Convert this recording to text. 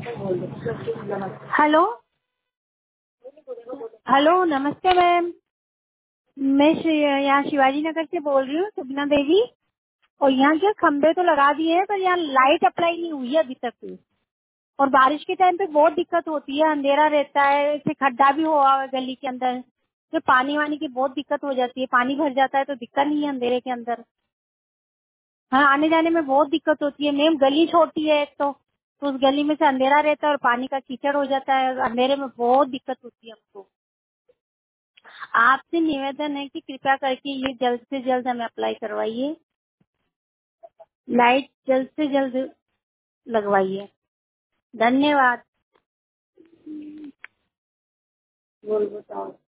Hello. Hello, नमस्ते ma'am. मैं यहाँ शिवाजी नगर से बोल रही हूँ, सुगना देवी। और यहाँ के खंबे तो लगा दिए हैं पर यहाँ लाइट अप्लाई नहीं हुई है अभी तक भी। और बारिश के टाइम पे बहुत दिक्कत होती है, अंधेरा रहता है, ऐसे खड्डा भी हुआ है गली के अंदर, तो पानी वानी की बहुत दिक्कत हो जाती है। पानी भर जाता है तो दिक्कत नहीं है अंधेरे के अंदर। हाँ, आने जाने में बहुत दिक्कत होती है मैम। गली छोटी है एक तो उस गली में से अंधेरा रहता है और पानी का कीचड़ हो जाता है और अंधेरे में बहुत दिक्कत होती है हमको। आपसे निवेदन है कि कृपया करके ये जल्द से जल्द हमें अप्लाई करवाइए, लाइट जल्द से जल्द लगवाइए। धन्यवाद। बोल बताओ।